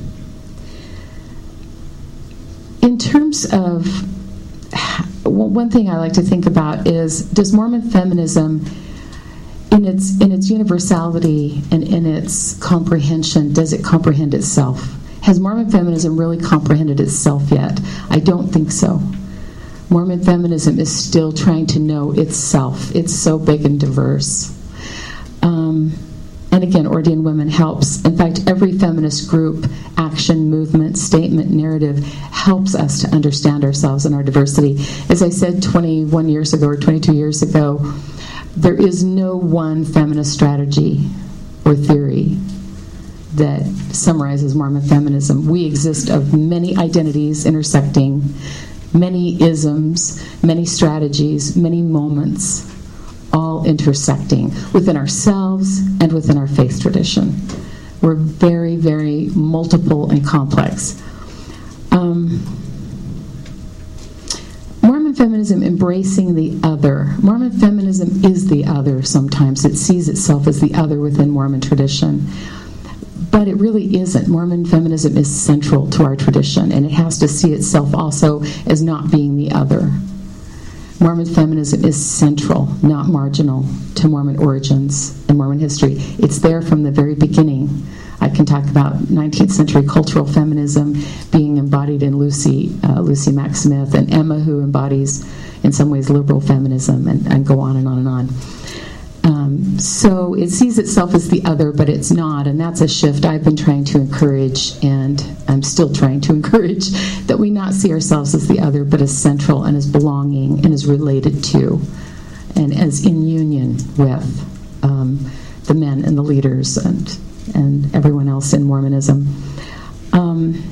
in terms of, well, one thing I like to think about is, does Mormon feminism, in its in its universality and in its comprehension, does it comprehend itself? Has Mormon feminism really comprehended itself yet? I don't think so. Mormon feminism is still trying to know itself. It's so big and diverse. Um, and again, Ordained Women helps. In fact, every feminist group, action, movement, statement, narrative helps us to understand ourselves and our diversity. As I said twenty-one years ago or twenty-two years ago, there is no one feminist strategy or theory that summarizes Mormon feminism. We exist of many identities intersecting, many isms, many strategies, many moments, all intersecting within ourselves and within our faith tradition. We're very, very multiple and complex. Um, Mormon feminism embracing the other. Mormon feminism is the other sometimes. It sees itself as the other within Mormon tradition. But it really isn't. Mormon feminism is central to our tradition, and it has to see itself also as not being the other. Mormon feminism is central, not marginal, to Mormon origins and Mormon history. It's there from the very beginning. I can talk about nineteenth century cultural feminism being embodied in Lucy, uh, Lucy Mack Smith, and Emma, who embodies, in some ways, liberal feminism, and, and go on and on and on. Um, so it sees itself as the other, but it's not, and that's a shift I've been trying to encourage, and I'm still trying to encourage, that we not see ourselves as the other, but as central and as belonging and as related to, and as in union with um, the men and the leaders and and everyone else in Mormonism. Um,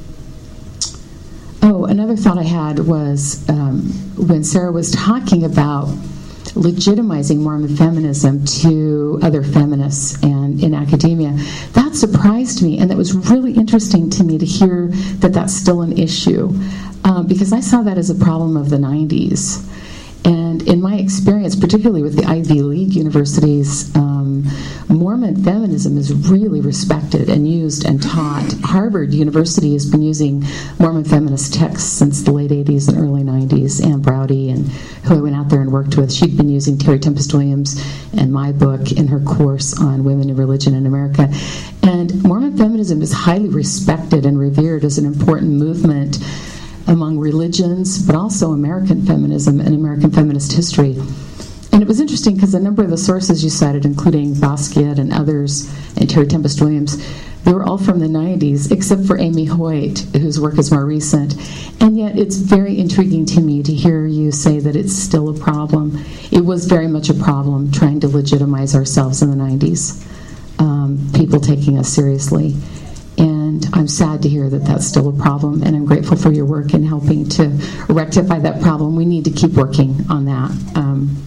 oh, another thought I had was um, when Sarah was talking about legitimizing Mormon feminism to other feminists and in academia, that surprised me, and that was really interesting to me to hear that that's still an issue, um, because I saw that as a problem of the nineties. And in my experience, particularly with the Ivy League universities, um, Mormon feminism is really respected and used and taught. Harvard University has been using Mormon feminist texts since the late eighties and early nineties. Ann Browdy, and who I went out there and worked with, she'd been using Terry Tempest Williams and my book in her course on women and religion in America. And Mormon feminism is highly respected and revered as an important movement among religions, but also American feminism and American feminist history. And it was interesting because a number of the sources you cited, including Basquiat and others, and Terry Tempest Williams, they were all from the nineties, except for Amy Hoyt, whose work is more recent. And yet it's very intriguing to me to hear you say that it's still a problem. It was very much a problem trying to legitimize ourselves in the nineties, um, people taking us seriously. And I'm sad to hear that that's still a problem, and I'm grateful for your work in helping to rectify that problem. We need to keep working on that. Um,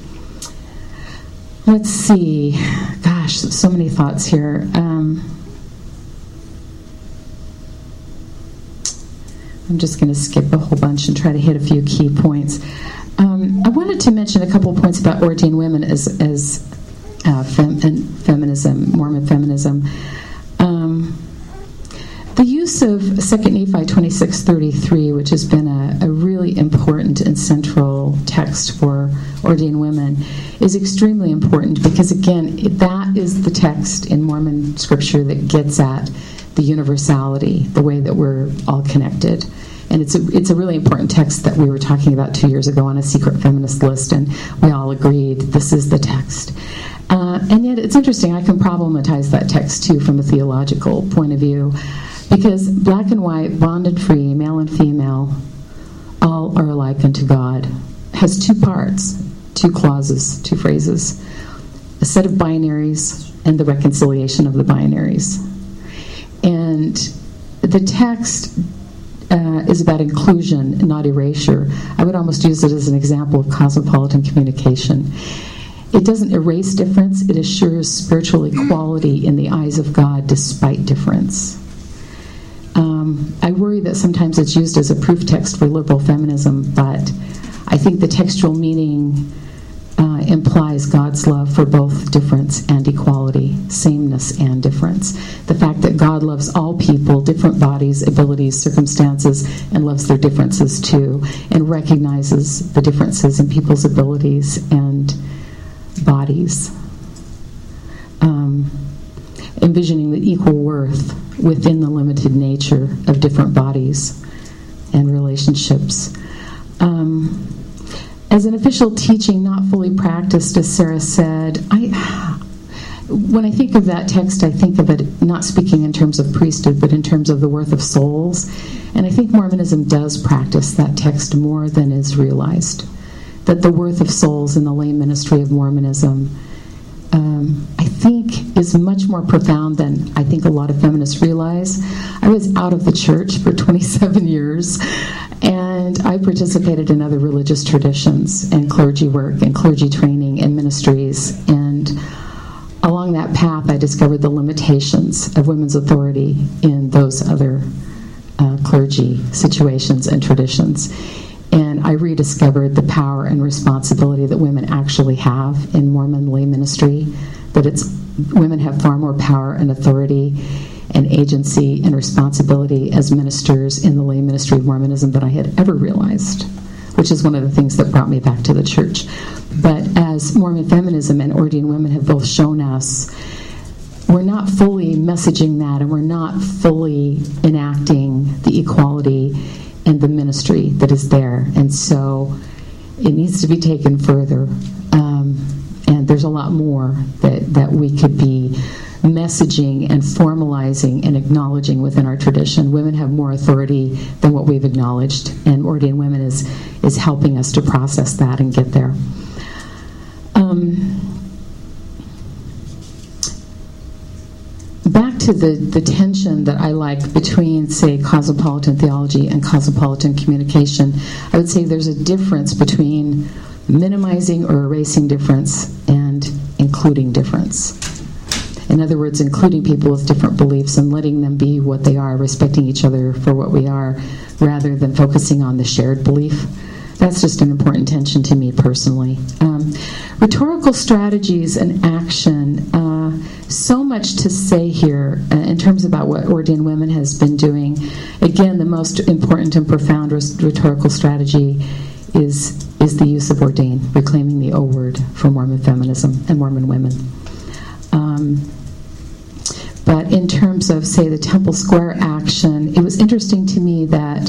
let's see. Gosh, so many thoughts here. Um, I'm just going to skip a whole bunch and try to hit a few key points. Um, I wanted to mention a couple of points about ordained women as, as uh, fem- and feminism, Mormon feminism. Um, The use of Second Nephi twenty-six thirty-three, which has been a, a really important and central text for ordained women, is extremely important because, again, that is the text in Mormon scripture that gets at the universality, the way that we're all connected. And it's a, it's a really important text that we were talking about two years ago on a secret feminist list, and we all agreed this is the text. Uh, and yet it's interesting, I can problematize that text too from a theological point of view, because black and white, bond and free, male and female, all are alike unto God, has two parts, two clauses, two phrases, a set of binaries and the reconciliation of the binaries. And the text uh, is about inclusion, not erasure. I would almost use it as an example of cosmopolitan communication. It doesn't erase difference, it assures spiritual equality in the eyes of God despite difference. Um, I worry that sometimes it's used as a proof text for liberal feminism, but I think the textual meaning uh, implies God's love for both difference and equality, sameness and difference. The fact that God loves all people, different bodies, abilities, circumstances, and loves their differences too, and recognizes the differences in people's abilities and bodies. Um, envisioning the equal worth within the limited nature of different bodies and relationships. Um, as an official teaching, not fully practiced, as Sarah said, I, when I think of that text, I think of it not speaking in terms of priesthood, but in terms of the worth of souls. And I think Mormonism does practice that text more than is realized. That the worth of souls in the lay ministry of Mormonism, um, I think is much more profound than I think a lot of feminists realize. I was out of the church for twenty-seven years, and I participated in other religious traditions and clergy work and clergy training and ministries. And along that path, I discovered the limitations of women's authority in those other uh, clergy situations and traditions. And I rediscovered the power and responsibility that women actually have in Mormon lay ministry, that it's women have far more power and authority and agency and responsibility as ministers in the lay ministry of Mormonism than I had ever realized, which is one of the things that brought me back to the church. But as Mormon feminism and ordained women have both shown us, we're not fully messaging that, and we're not fully enacting the equality and the ministry that is there. And so it needs to be taken further. Um, and there's a lot more that, that we could be messaging and formalizing and acknowledging within our tradition. Women have more authority than what we've acknowledged, and Ordained Women is, is helping us to process that and get there. Um, Back to the, the tension that I like between, say, cosmopolitan theology and cosmopolitan communication, I would say there's a difference between minimizing or erasing difference and including difference. In other words, including people with different beliefs and letting them be what they are, respecting each other for what we are, rather than focusing on the shared belief. That's just an important tension to me personally. Um, rhetorical strategies and action, uh, so much to say here uh, in terms about what Ordained Women has been doing. Again, the most important and profound rhetorical strategy is, is the use of ordained, reclaiming the O word for Mormon feminism and Mormon women. Um, but in terms of, say, the Temple Square action, it was interesting to me that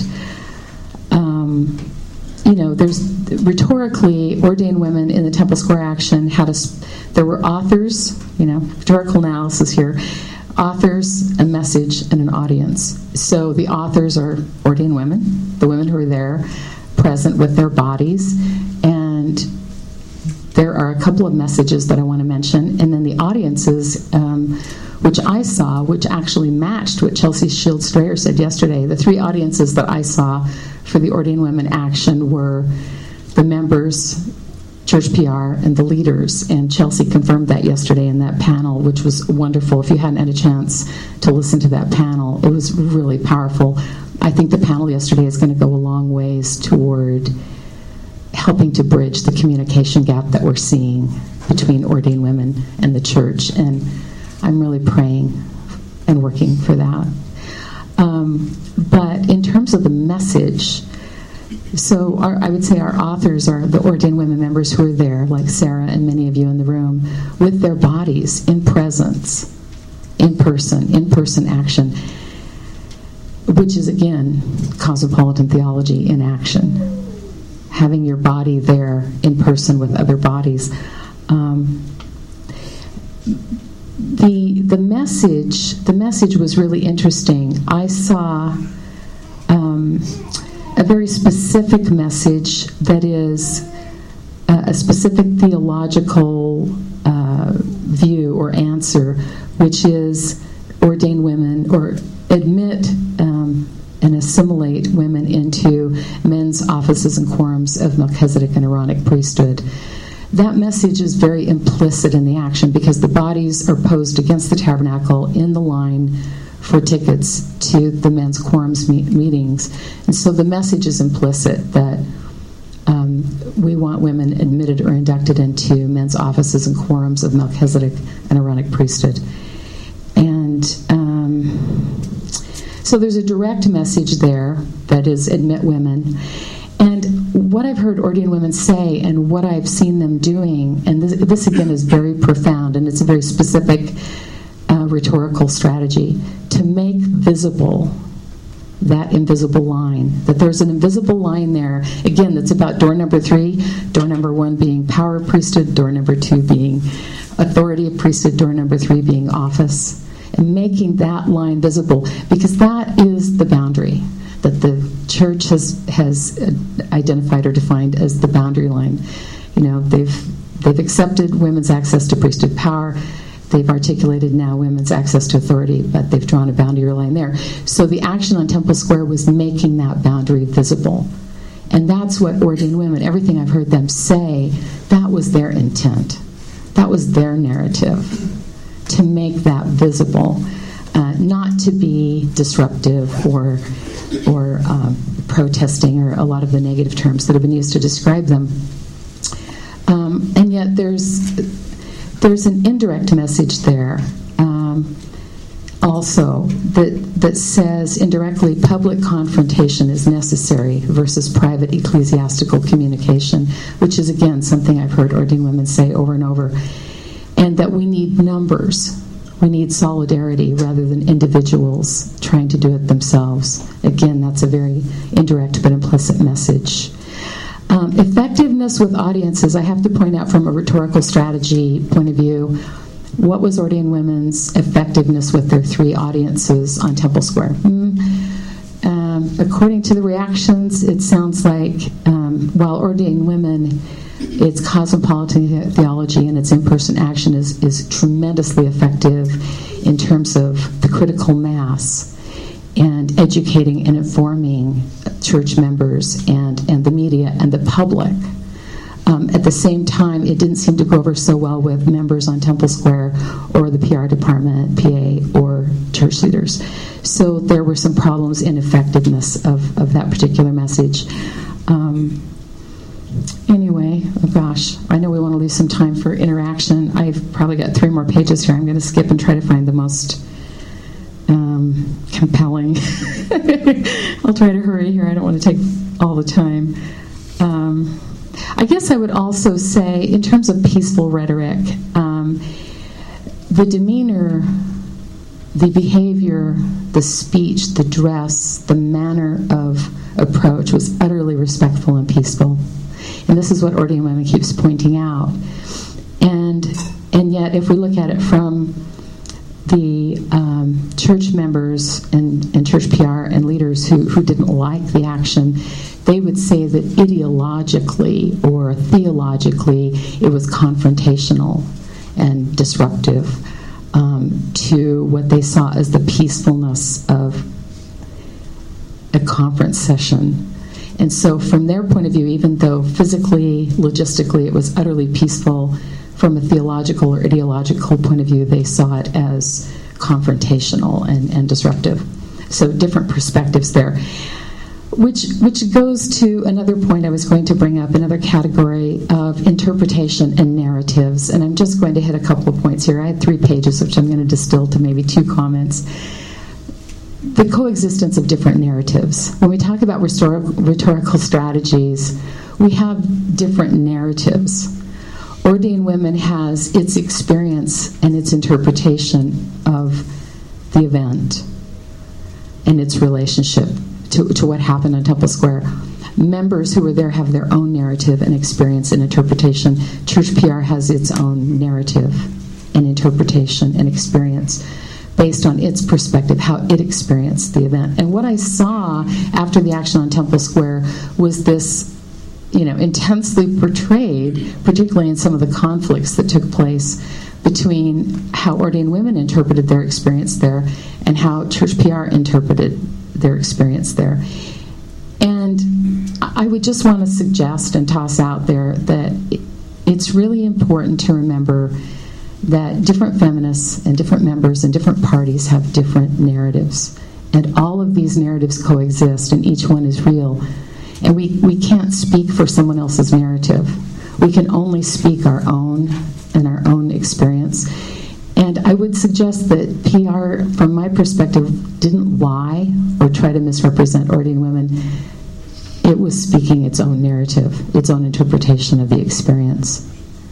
um, you know, there's rhetorically, Ordained Women in the Temple Square action had a, there were authors, you know, rhetorical analysis here, authors, a message, and an audience. So the authors are ordained women, the women who are there, present with their bodies, and there are a couple of messages that I want to mention, and then the audiences, um, which I saw, which actually matched what Chelsea Shields Strayer said yesterday. The three audiences that I saw for the Ordained Women action were the members, Church P R, and the leaders. And Chelsea confirmed that yesterday in that panel, which was wonderful. If you hadn't had a chance to listen to that panel, it was really powerful. I think the panel yesterday is going to go a long ways toward helping to bridge the communication gap that we're seeing between Ordained Women and the church. And I'm really praying and working for that. Um, but in terms of the message, so our, I would say our authors are the Ordained Women members who are there, like Sarah and many of you in the room, with their bodies in presence, in person, in-person action, which is, again, cosmopolitan theology in action. Having your body there in person with other bodies. Um, the the message the message was really interesting. I saw um, a very specific message that is a, a specific theological uh, view or answer, which is ordained women or admit um, and assimilate women into men's offices and quorums of Melchizedek and Aaronic priesthood. That message is very implicit in the action because the bodies are posed against the tabernacle in the line for tickets to the men's quorums meet- meetings. And so the message is implicit that um, we want women admitted or inducted into men's offices and quorums of Melchizedek and Aaronic priesthood. And um, so there's a direct message there that is admit women. And what I've heard Ordained Women say and what I've seen them doing, and this, this again is very profound and it's a very specific uh, rhetorical strategy, to make visible that invisible line, that there's an invisible line there, again, that's about door number three, door number one being power of priesthood, door number two being authority of priesthood, door number three being office, and making that line visible, because that is the boundary that the church has has identified or defined as the boundary line. You know, they've they've accepted women's access to priesthood power. they've articulated now women's access to authority, but they've drawn a boundary line there. So the action on Temple Square was making that boundary visible. And that's what Ordained Women, everything I've heard them say, that was their intent. That was their narrative, to make that visible, uh, not to be disruptive or or um, protesting, or a lot of the negative terms that have been used to describe them. Um, and yet there's there's an indirect message there um, also that that says indirectly public confrontation is necessary versus private ecclesiastical communication, which is again something I've heard ordained women say over and over, and that we need numbers. We need solidarity rather than individuals trying to do it themselves. Again, that's a very indirect but implicit message. Um, effectiveness with audiences, I have to point out from a rhetorical strategy point of view, what was Ordained Women's effectiveness with their three audiences on Temple Square? Mm, um, according to the reactions, it sounds like um, while Ordained Women, its cosmopolitan theology and its in-person action is, is tremendously effective in terms of the critical mass and educating and informing church members and, and the media and the public. Um, at the same time, it didn't seem to go over so well with members on Temple Square or the P R department, P A, or church leaders. So there were some problems in effectiveness of, of that particular message. Um, Anyway, oh gosh, I know we want to leave some time for interaction. I've probably got three more pages here. I'm going to skip and try to find the most um, compelling. I'll try to hurry here. I don't want to take all the time. Um, I guess I would also say, in terms of peaceful rhetoric, um, the demeanor, the behavior, the speech, the dress, the manner of approach was utterly respectful and peaceful. And this is what Ordained Women keeps pointing out. And and yet, if we look at it from the um, church members and, and church P R and leaders who, who didn't like the action, they would say that ideologically or theologically it was confrontational and disruptive um, to what they saw as the peacefulness of a conference session. And so from their point of view, even though physically, logistically, it was utterly peaceful, from a theological or ideological point of view, they saw it as confrontational and, and disruptive. So different perspectives there. Which which goes to another point I was going to bring up, another category of interpretation and narratives. And I'm just going to hit a couple of points here. I had three pages, which I'm going to distill to maybe two comments. The coexistence of different narratives. When we talk about rhetorical strategies, we have different narratives. Ordained Women has its experience and its interpretation of the event and its relationship to, to what happened on Temple Square. Members who were there have their own narrative and experience and interpretation. Church P R has its own narrative and interpretation and experience based on its perspective, how it experienced the event. And what I saw after the action on Temple Square was this, you know, intensely portrayed, particularly in some of the conflicts that took place between how Ordained Women interpreted their experience there and how Church P R interpreted their experience there. And I would just want to suggest and toss out there that it's really important to remember that different feminists and different members and different parties have different narratives. And all of these narratives coexist, and each one is real. And we, we can't speak for someone else's narrative. We can only speak our own and our own experience. And I would suggest that P R, from my perspective, didn't lie or try to misrepresent Ordained Women. It was speaking its own narrative, its own interpretation of the experience.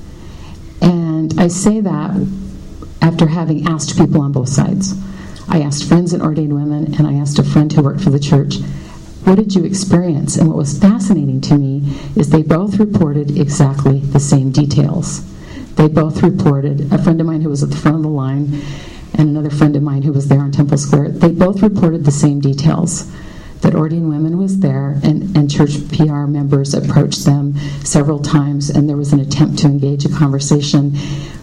And I say that after having asked people on both sides. I asked friends in Ordained Women, and I asked a friend who worked for the church, what did you experience? And what was fascinating to me is they both reported exactly the same details. They both reported, a friend of mine who was at the front of the line and another friend of mine who was there on Temple Square, they both reported the same details. That Ordained Women was there, and, and church P R members approached them several times, and there was an attempt to engage a conversation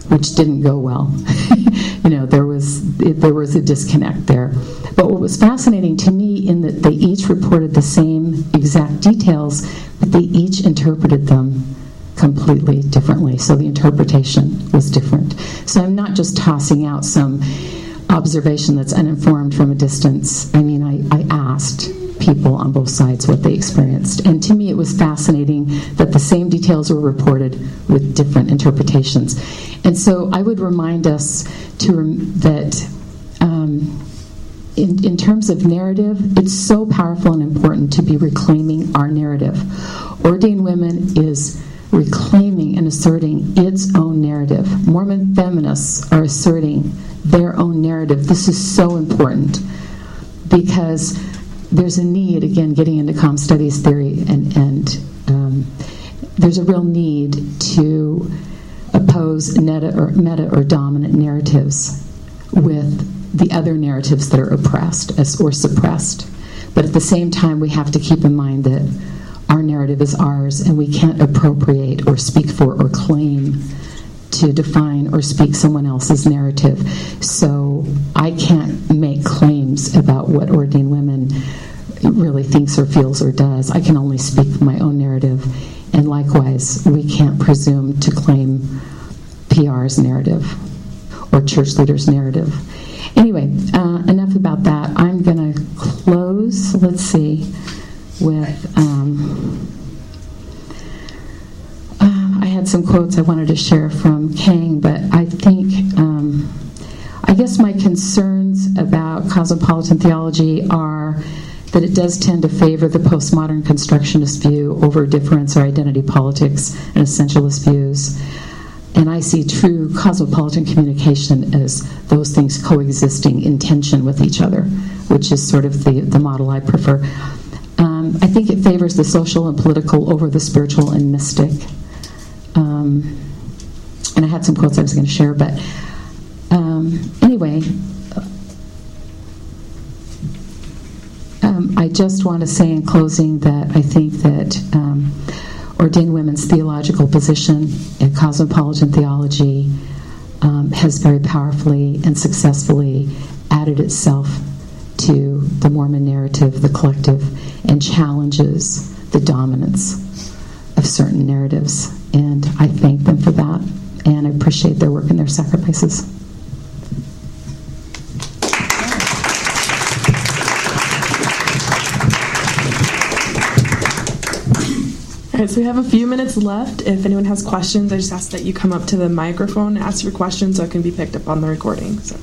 which didn't go well. You know, there was it, there was a disconnect there. But what was fascinating to me in that they each reported the same exact details, but they each interpreted them completely differently. So the interpretation was different. So I'm not just tossing out some observation that's uninformed from a distance. I mean, I, I asked people on both sides what they experienced. And to me, it was fascinating that the same details were reported with different interpretations. And so I would remind us to rem- that um, in, in terms of narrative, it's so powerful and important to be reclaiming our narrative. Ordained Women is reclaiming and asserting its own narrative. Mormon feminists are asserting their own narrative. This is so important because there's a need, again, getting into comm studies theory, and, and um, there's a real need to oppose meta or, meta or dominant narratives with the other narratives that are oppressed as, or suppressed. But at the same time, we have to keep in mind that our narrative is ours, and we can't appropriate or speak for or claim to define or speak someone else's narrative. So I can't make claims about what Ordained Women really thinks or feels or does. I can only speak for my own narrative. And likewise, we can't presume to claim P R's narrative or church leaders' narrative. Anyway, uh, enough about that. I'm going to close, let's see, with... Um, I had some quotes I wanted to share from Kang, but I think, um, I guess my concerns about cosmopolitan theology are that it does tend to favor the postmodern constructionist view over difference or identity politics and essentialist views. And I see true cosmopolitan communication as those things coexisting in tension with each other, which is sort of the, the model I prefer. Um, I think it favors the social and political over the spiritual and mystic. Um, and I had some quotes I was going to share, but um, anyway, um, I just want to say in closing that I think that um, Ordained Women's theological position in cosmopolitan theology um, has very powerfully and successfully added itself to the Mormon narrative, the collective, and challenges the dominance of certain narratives. And I thank them for that, and I appreciate their work and their sacrifices. All right, so we have a few minutes left. If anyone has questions, I just ask that you come up to the microphone and ask your questions so it can be picked up on the recording. So.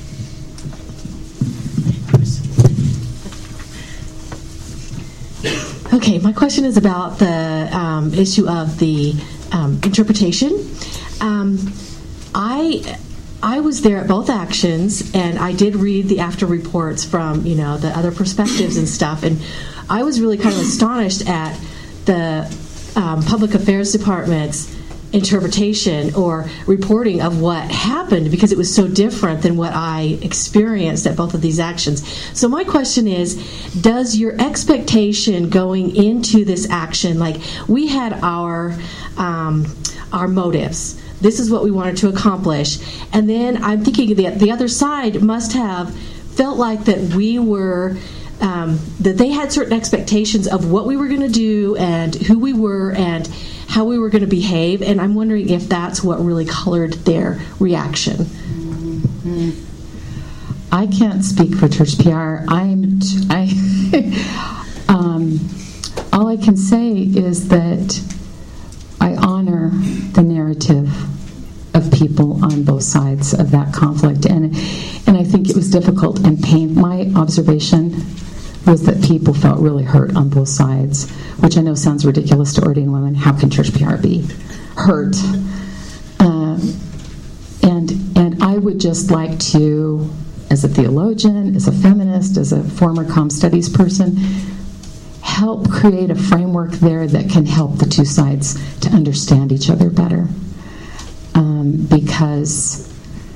Okay, my question is about the um, issue of the um, interpretation. Um, I I was there at both actions, and I did read the after reports from, you know, the other perspectives and stuff, and I was really kind of astonished at the um, public affairs department's interpretation or reporting of what happened, because it was so different than what I experienced at both of these actions. So my question is, does your expectation going into this action, like we had our um, our motives, this is what we wanted to accomplish, and then I'm thinking that the other side must have felt like that we were um, that they had certain expectations of what we were going to do and who we were and how we were going to behave, and I'm wondering if that's what really colored their reaction. Mm-hmm. I can't speak for Church P R. I'm I um, all I can say is that I honor the narrative of people on both sides of that conflict, and and I think it was difficult and painful. My observation was that people felt really hurt on both sides, which I know sounds ridiculous to ordained women. How can Church P R be hurt? Uh, and and I would just like to, as a theologian, as a feminist, as a former comm studies person, help create a framework there that can help the two sides to understand each other better. Um, because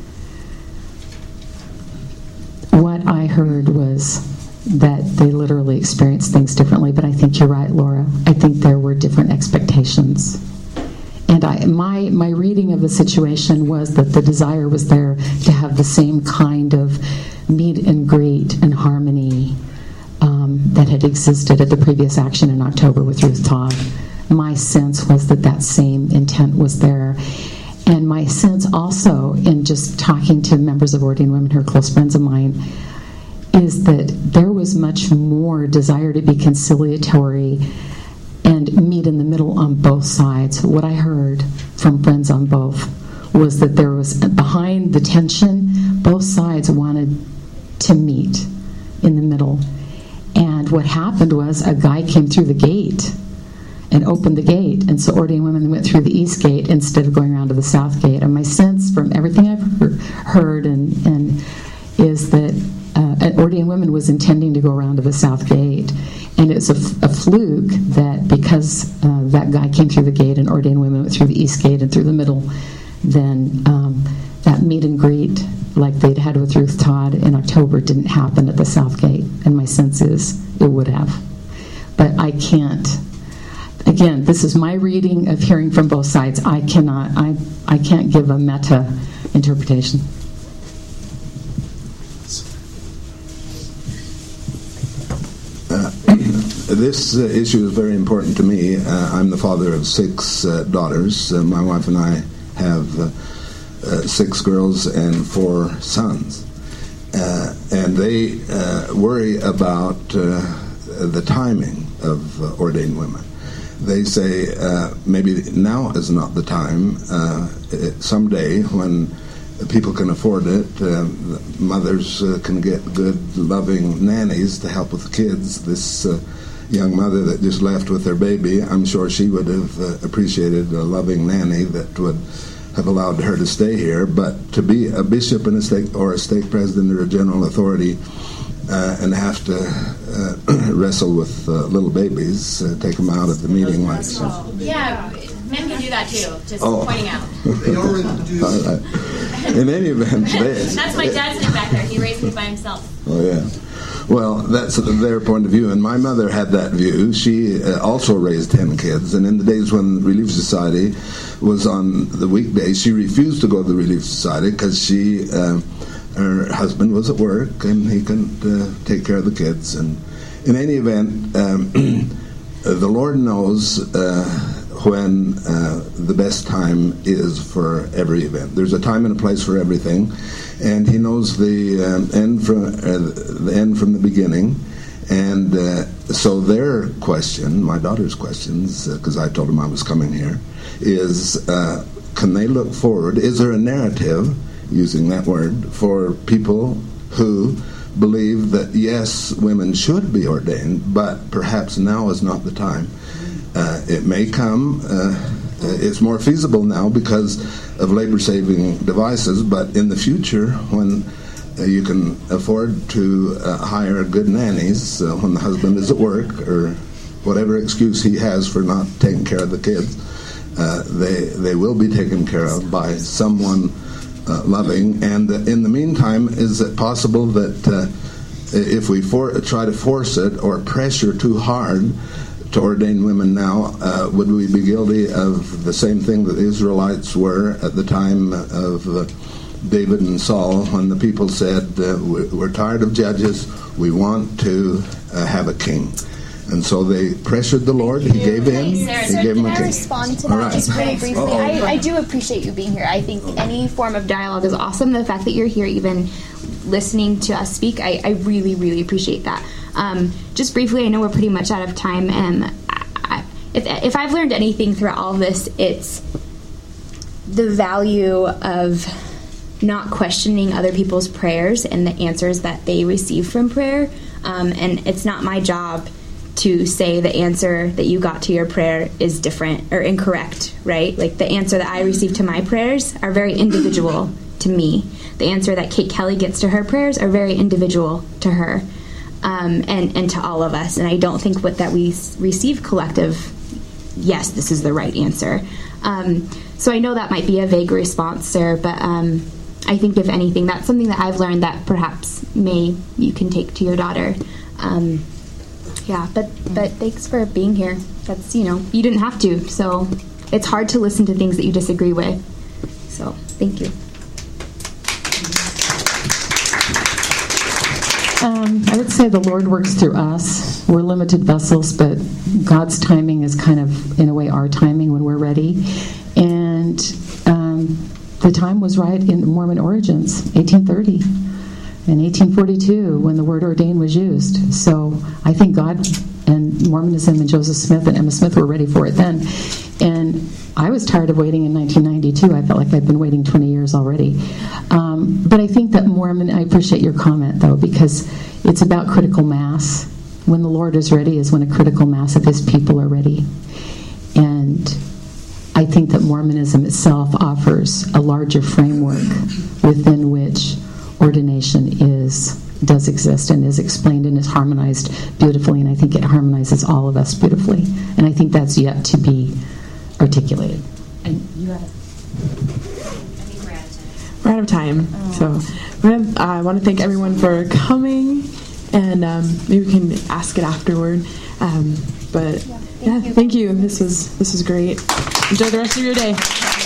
what I heard was that they literally experienced things differently. But I think you're right, Laura. I think there were different expectations. and I, my my reading of the situation was that the desire was there to have the same kind of meet and greet and harmony um, that had existed at the previous action in October with Ruth Todd. My sense was that that same intent was there. And my sense also, in just talking to members of Ordained Women who are close friends of mine, is that there was much more desire to be conciliatory and meet in the middle on both sides. What I heard from friends on both was that there was, behind the tension, both sides wanted to meet in the middle. And what happened was a guy came through the gate and opened the gate, and so Ordained Women went through the east gate instead of going around to the south gate. And my sense from everything I've heard and, and is that uh, Ordained Women was intending to go around to the south gate, and it's a, a fluke that because uh, that guy came through the gate and Ordained Women went through the east gate and through the middle, then um, that meet and greet like they'd had with Ruth Todd in October didn't happen at the south gate. And my sense is it would have. But I can't. Again, this is my reading of hearing from both sides. I cannot, I, I can't give a meta interpretation. Uh, this uh, issue is very important to me. Uh, I'm the father of six uh, daughters. Uh, my wife and I have uh, uh, six girls and four sons. Uh, and they uh, worry about uh, the timing of uh, Ordained Women. They say uh, maybe now is not the time. Uh, it, someday, when people can afford it, uh, mothers uh, can get good, loving nannies to help with the kids. This uh, young mother that just left with her baby, I'm sure she would have uh, appreciated a loving nanny that would have allowed her to stay here. But to be a bishop in a stake, or a stake president or a general authority, Uh, and have to uh, wrestle with uh, little babies, uh, take them out at the meeting like so. Yeah, men can do that too, just oh. pointing out. They already do. All right. In any event, they, That's my dad sitting back there. He raised me by himself. Oh, yeah. Well, that's their point of view, and my mother had that view. She uh, also raised ten kids, and in the days when the Relief Society was on the weekdays, she refused to go to the Relief Society because she... Uh, her husband was at work and he couldn't uh, take care of the kids. And in any event, um, the Lord knows uh, when uh, the best time is for every event. There's a time and a place for everything, and He knows the um, end from uh, the end from the beginning. And uh, so their question, my daughter's questions, because uh, I told them I was coming here, is uh, can they look forward? Is there a narrative, using that word, for people who believe that, yes, women should be ordained, but perhaps now is not the time. Uh, it may come, uh, it's more feasible now because of labor-saving devices, but in the future, when uh, you can afford to uh, hire good nannies uh, when the husband is at work, or whatever excuse he has for not taking care of the kids, uh, they, they will be taken care of by someone Uh, loving. And uh, in the meantime, is it possible that uh, if we for, try to force it or pressure too hard to ordain women now, uh, would we be guilty of the same thing that the Israelites were at the time of uh, David and Saul, when the people said, uh, we're tired of judges, we want to uh, have a king. And so they pressured the Lord. He gave in. Sarah, he so gave him a can I king. respond to All that right. just really briefly? I, I do appreciate you being here. I think any form of dialogue is awesome. The fact that you're here, even listening to us speak, I, I really, really appreciate that. Um, just briefly, I know we're pretty much out of time, and I, if, if I've learned anything throughout all of this, it's the value of not questioning other people's prayers and the answers that they receive from prayer. Um, and it's not my job to say the answer that you got to your prayer is different or incorrect, right? Like the answer that I receive to my prayers are very individual to me. The answer that Kate Kelly gets to her prayers are very individual to her, um, and, and to all of us. And I don't think what that we receive collective, yes, this is the right answer. Um, so I know that might be a vague response, Sarah, but um, I think if anything, that's something that I've learned that perhaps may you can take to your daughter. Um, Yeah, but but thanks for being here. That's, you know, you didn't have to, so it's hard to listen to things that you disagree with. So, thank you. Um, I would say the Lord works through us. We're limited vessels, but God's timing is kind of, in a way, our timing when we're ready. And um, the time was right in Mormon origins, eighteen thirty. In eighteen forty-two, when the word ordained was used. So I think God and Mormonism and Joseph Smith and Emma Smith were ready for it then. And I was tired of waiting in nineteen ninety-two. I felt like I'd been waiting twenty years already. Um, but I think that Mormon, I appreciate your comment, though, because it's about critical mass. When the Lord is ready is when a critical mass of his people are ready. And I think that Mormonism itself offers a larger framework within which ordination is does exist and is explained and is harmonized beautifully, and I think it harmonizes all of us beautifully, and I think that's yet to be articulated. And you have we're out of time, oh. so gonna, uh, I want to thank everyone for coming, and um, maybe we can ask it afterward. Um, but yeah, thank, yeah, you. thank you. This was this was great. Enjoy the rest of your day.